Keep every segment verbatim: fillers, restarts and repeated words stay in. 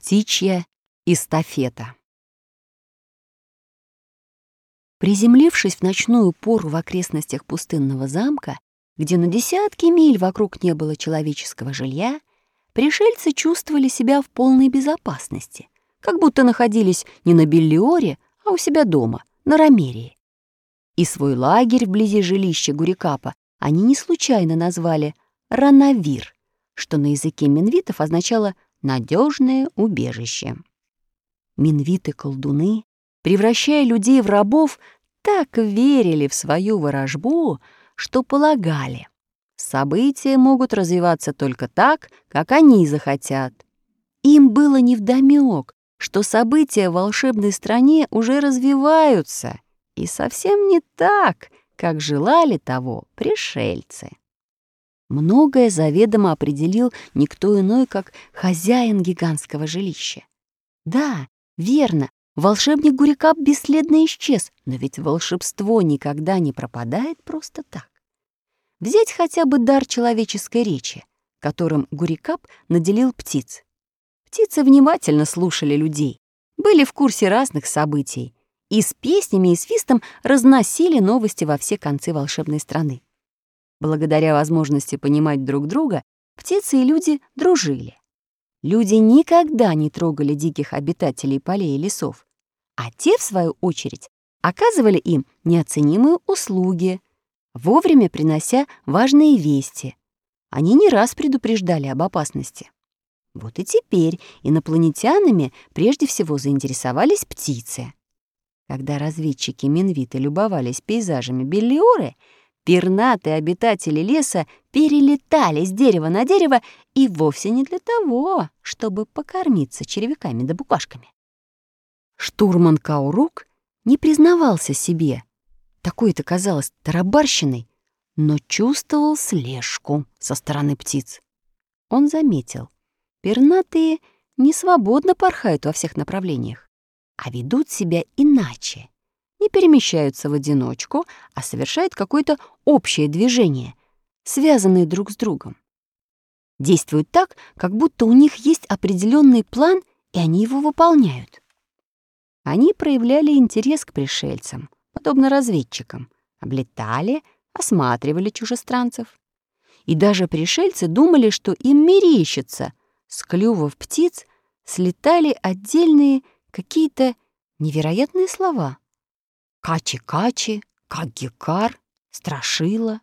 Птичья эстафета. Приземлившись в ночную пору в окрестностях пустынного замка, где на десятки миль вокруг не было человеческого жилья, пришельцы чувствовали себя в полной безопасности, как будто находились не на Беллиоре, а у себя дома, на Ромерии. И свой лагерь вблизи жилища Гурикапа они не случайно назвали Ранавир, что на языке минвитов означало «надежное убежище». Минвиты-колдуны, превращая людей в рабов, так верили в свою ворожбу, что полагали, события могут развиваться только так, как они захотят. Им было невдомёк, что события в волшебной стране уже развиваются, и совсем не так, как желали того пришельцы. Многое заведомо определил никто иной, как хозяин гигантского жилища. Да, верно, волшебник Гурикап бесследно исчез, но ведь волшебство никогда не пропадает просто так. Взять хотя бы дар человеческой речи, которым Гурикап наделил птиц. Птицы внимательно слушали людей, были в курсе разных событий и с песнями и свистом разносили новости во все концы волшебной страны. Благодаря возможности понимать друг друга, птицы и люди дружили. Люди никогда не трогали диких обитателей полей и лесов, а те, в свою очередь, оказывали им неоценимые услуги, вовремя принося важные вести. Они не раз предупреждали об опасности. Вот и теперь инопланетянами прежде всего заинтересовались птицы. Когда разведчики-минвиты любовались пейзажами Беллиоры, пернатые обитатели леса перелетали с дерева на дерево и вовсе не для того, чтобы покормиться червяками да букашками. Штурман Каурук не признавался себе, такой это казалось тарабарщиной, но чувствовал слежку со стороны птиц. Он заметил, пернатые не свободно порхают во всех направлениях, а ведут себя иначе. Не перемещаются в одиночку, а совершают какое-то общее движение, связанное друг с другом. Действуют так, как будто у них есть определенный план, и они его выполняют. Они проявляли интерес к пришельцам, подобно разведчикам, облетали, осматривали чужестранцев. И даже пришельцы думали, что им мерещится. С клювов птиц слетали отдельные какие-то невероятные слова. Качи-качи, каггикар, страшила.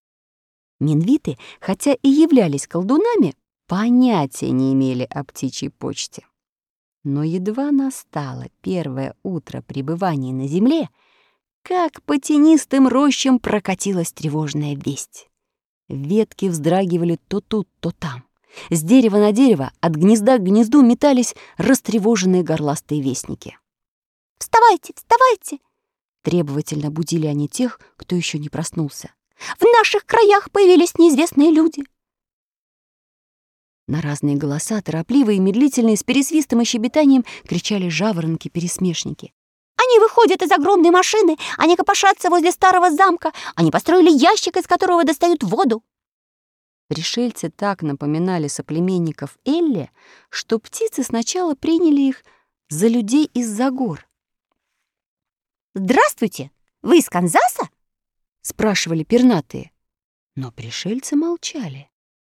Минвиты, хотя и являлись колдунами, понятия не имели о птичьей почте. Но едва настало первое утро пребывания на земле, как по тенистым рощам прокатилась тревожная весть. Ветки вздрагивали то тут, то там. С дерева на дерево, от гнезда к гнезду метались растревоженные горластые вестники. «Вставайте, вставайте!» Требовательно будили они тех, кто еще не проснулся. «В наших краях появились неизвестные люди!» На разные голоса, торопливые и медлительные, с пересвистом и щебетанием, кричали жаворонки-пересмешники. «Они выходят из огромной машины! Они копошатся возле старого замка! Они построили ящик, из которого достают воду!» Пришельцы так напоминали соплеменников Элли, что птицы сначала приняли их за людей из-за гор. «Здравствуйте! Вы из Канзаса?» — спрашивали пернатые. Но пришельцы молчали.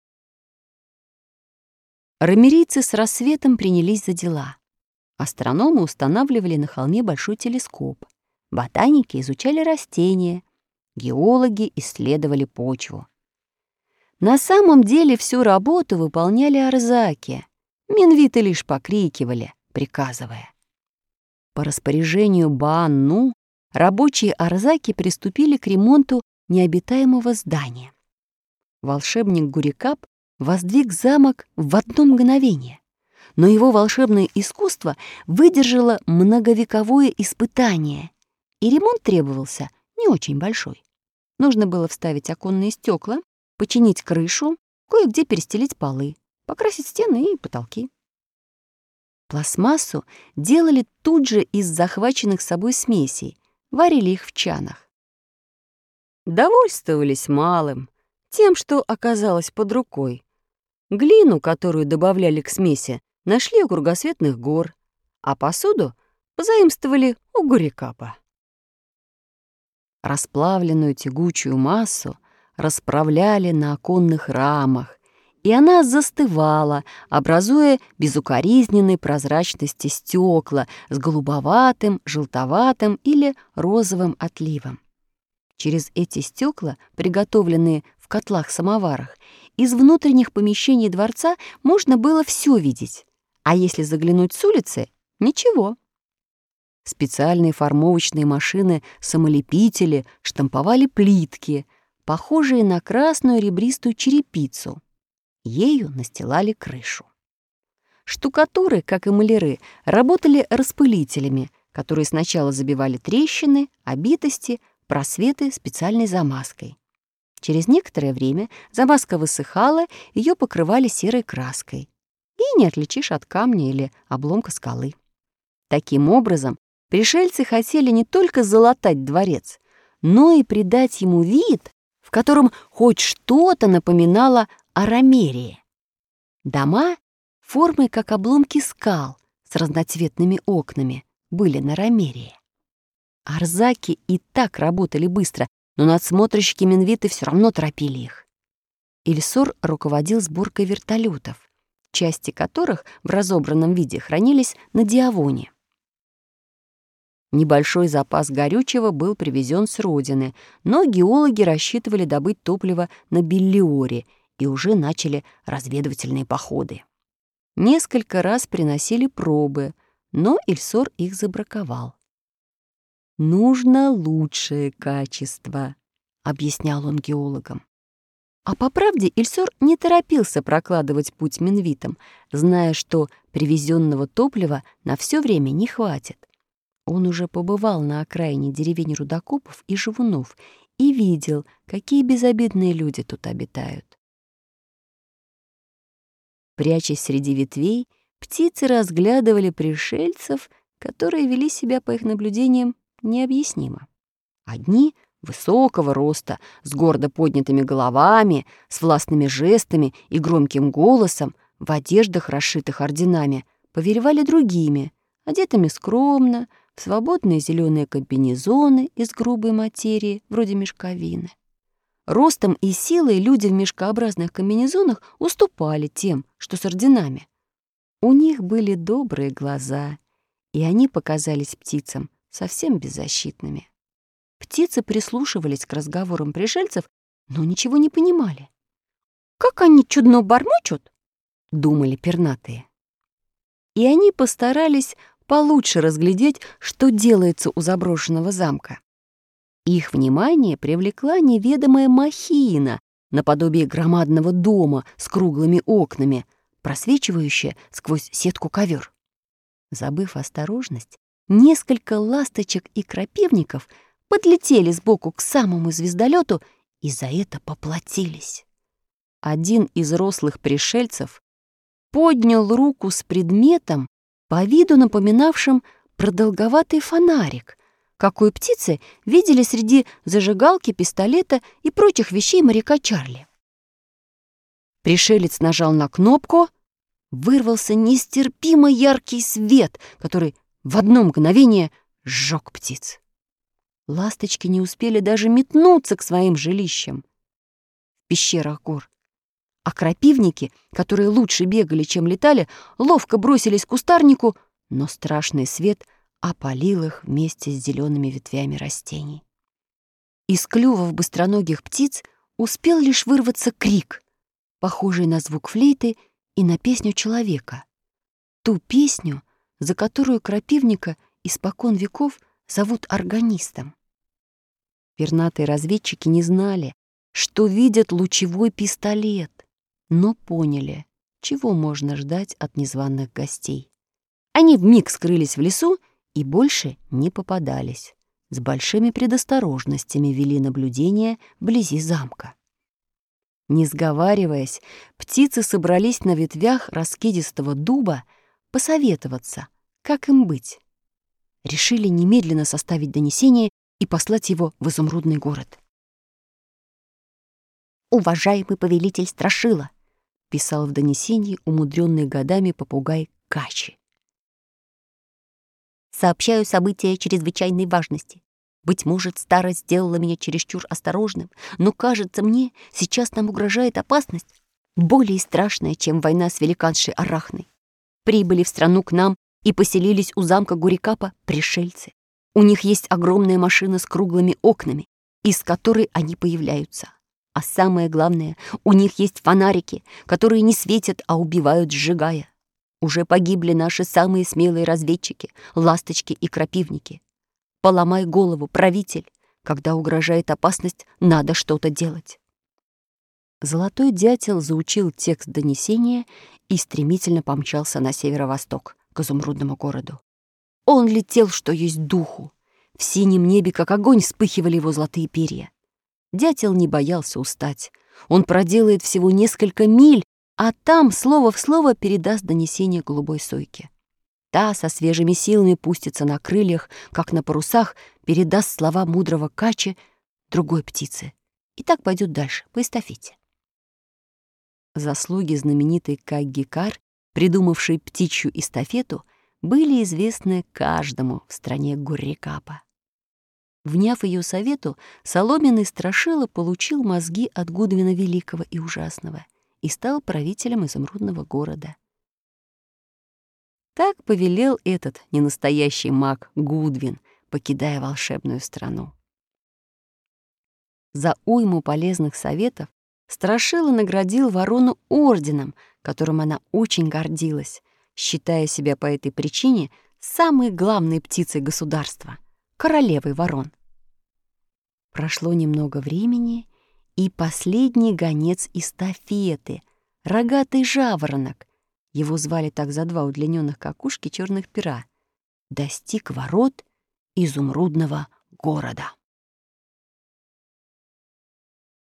Ромерийцы с рассветом принялись за дела. Астрономы устанавливали на холме большой телескоп. Ботаники изучали растения. Геологи исследовали почву. На самом деле всю работу выполняли арзаки. Минвиты лишь покрикивали, приказывая. По распоряжению Баанну рабочие арзаки приступили к ремонту необитаемого здания. Волшебник Гурикап воздвиг замок в одно мгновение, но его волшебное искусство выдержало многовековое испытание, и ремонт требовался не очень большой. Нужно было вставить оконные стекла, починить крышу, кое-где перестелить полы, покрасить стены и потолки. Пластмассу делали тут же из захваченных с собой смесей, варили их в чанах. Довольствовались малым, тем, что оказалось под рукой. Глину, которую добавляли к смеси, нашли у кругосветных гор, а посуду позаимствовали у Гурикапа. Расплавленную тягучую массу расправляли на оконных рамах, и она застывала, образуя безукоризненной прозрачности стекла с голубоватым, желтоватым или розовым отливом. Через эти стекла, приготовленные в котлах-самоварах, из внутренних помещений дворца можно было все видеть, а если заглянуть с улицы — ничего. Специальные формовочные машины-самолепители штамповали плитки, похожие на красную ребристую черепицу. Ею настилали крышу. Штукатуры, как и маляры, работали распылителями, которые сначала забивали трещины, обитости, просветы специальной замазкой. Через некоторое время замазка высыхала, ее покрывали серой краской. И не отличишь от камня или обломка скалы. Таким образом, пришельцы хотели не только залатать дворец, но и придать ему вид, в котором хоть что-то напоминало о Ромерии. Дома, формой как обломки скал с разноцветными окнами, были на Ромерии. Арзаки и так работали быстро, но надсмотрщики Минвиты все равно торопили их. Ильсор руководил сборкой вертолетов, части которых в разобранном виде хранились на Диавоне. Небольшой запас горючего был привезен с родины, но геологи рассчитывали добыть топливо на Беллиоре и уже начали разведывательные походы. Несколько раз приносили пробы, но Ильсор их забраковал. «Нужно лучшее качество», — объяснял он геологам. А по правде Ильсор не торопился прокладывать путь Минвитам, зная, что привезенного топлива на все время не хватит. Он уже побывал на окраине деревень рудокопов и живунов и видел, какие безобидные люди тут обитают. Прячась среди ветвей, птицы разглядывали пришельцев, которые вели себя, по их наблюдениям, необъяснимо. Одни высокого роста, с гордо поднятыми головами, с властными жестами и громким голосом, в одеждах, расшитых орденами, повелевали другими, одетыми скромно, в свободные зеленые комбинезоны из грубой материи, вроде мешковины. Ростом и силой люди в мешкообразных комбинезонах уступали тем, что с орденами. У них были добрые глаза, и они показались птицам совсем беззащитными. Птицы прислушивались к разговорам пришельцев, но ничего не понимали. «Как они чудно бормочут!» — думали пернатые. И они постарались получше разглядеть, что делается у заброшенного замка. Их внимание привлекла неведомая махина, наподобие громадного дома с круглыми окнами, просвечивающая сквозь сетку ковер. Забыв осторожность, несколько ласточек и крапивников подлетели сбоку к самому звездолету и за это поплатились. Один из рослых пришельцев поднял руку с предметом, по виду напоминавшим продолговатый фонарик, какой птицы видели среди зажигалки, пистолета и прочих вещей моряка Чарли. Пришелец нажал на кнопку, вырвался нестерпимо яркий свет, который в одно мгновение сжег птиц. Ласточки не успели даже метнуться к своим жилищам в пещерах гор, а крапивники, которые лучше бегали, чем летали, ловко бросились к кустарнику, но страшный свет опалил их вместе с зелеными ветвями растений. Из клювов быстроногих птиц успел лишь вырваться крик, похожий на звук флейты и на песню человека. Ту песню, за которую крапивника испокон веков зовут органистом. Пернатые разведчики не знали, что видят лучевой пистолет, но поняли, чего можно ждать от незваных гостей. Они вмиг скрылись в лесу и больше не попадались. С большими предосторожностями вели наблюдение вблизи замка. Не сговариваясь, птицы собрались на ветвях раскидистого дуба посоветоваться, как им быть. Решили немедленно составить донесение и послать его в изумрудный город. «Уважаемый повелитель Страшила, писал в донесении умудренный годами попугай Качи. «Сообщаю события чрезвычайной важности. Быть может, старость сделала меня чересчур осторожным, но, кажется мне, сейчас нам угрожает опасность, более страшная, чем война с великаншей Арахной. Прибыли в страну к нам и поселились у замка Гурикапа пришельцы. У них есть огромная машина с круглыми окнами, из которой они появляются. А самое главное, у них есть фонарики, которые не светят, а убивают, сжигая. Уже погибли наши самые смелые разведчики, ласточки и крапивники. Поломай голову, правитель, когда угрожает опасность, надо что-то делать». Золотой дятел заучил текст донесения и стремительно помчался на северо-восток, к изумрудному городу. Он летел, что есть духу. В синем небе, как огонь, вспыхивали его золотые перья. Дятел не боялся устать. Он проделает всего несколько миль, а там слово в слово передаст донесение голубой сойке. Та со свежими силами пустится на крыльях, как на парусах, передаст слова мудрого Качи другой птице. И так пойдет дальше, по эстафете. Заслуги знаменитой Каггикар, придумавшей птичью эстафету, были известны каждому в стране Гуррикапа. Вняв ее совету, соломенный страшила получил мозги от Гудвина Великого и Ужасного и стал правителем изумрудного города. Так повелел этот ненастоящий маг Гудвин, покидая волшебную страну. За уйму полезных советов Страшила наградил ворону орденом, которым она очень гордилась, считая себя по этой причине самой главной птицей государства — королевой ворон. Прошло немного времени, и последний гонец эстафеты, рогатый жаворонок, его звали так за два удлиненных какушки черных пера, достиг ворот изумрудного города.